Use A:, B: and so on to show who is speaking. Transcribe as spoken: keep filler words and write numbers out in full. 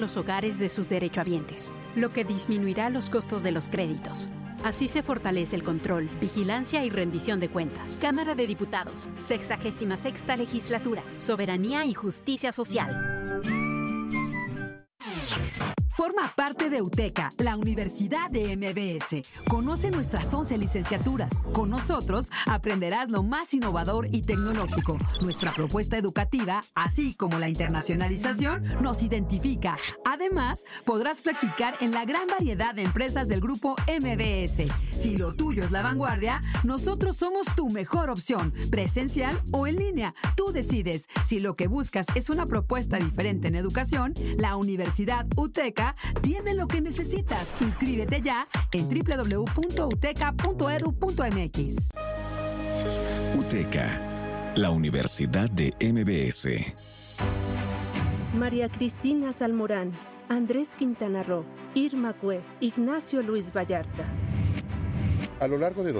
A: los hogares de sus derechohabientes, lo que disminuirá los costos de los créditos. Así se fortalece el control, vigilancia y rendición de cuentas.
B: Cámara de Diputados, sexagésima sexta legislatura, soberanía y justicia social.
C: Forma parte de UTECA, la Universidad de M B S. Conoce nuestras once licenciaturas. Con nosotros aprenderás lo más innovador y tecnológico. Nuestra propuesta educativa, así como la internacionalización, nos identifica. Además, podrás practicar en la gran variedad de empresas del grupo M B S. Si lo tuyo es la vanguardia, nosotros somos tu mejor opción, presencial o en línea. Tú decides. Si lo que buscas es una propuesta diferente en educación, la Universidad UTECA tiene lo que necesitas. Inscríbete ya en doble u doble u doble u punto uteca punto e d u punto m x.
D: UTECA, la Universidad de M B S.
E: María Cristina Salmorán, Andrés Quintana Roo, Irma Cue, Ignacio Luis Vallarta.
F: A lo largo de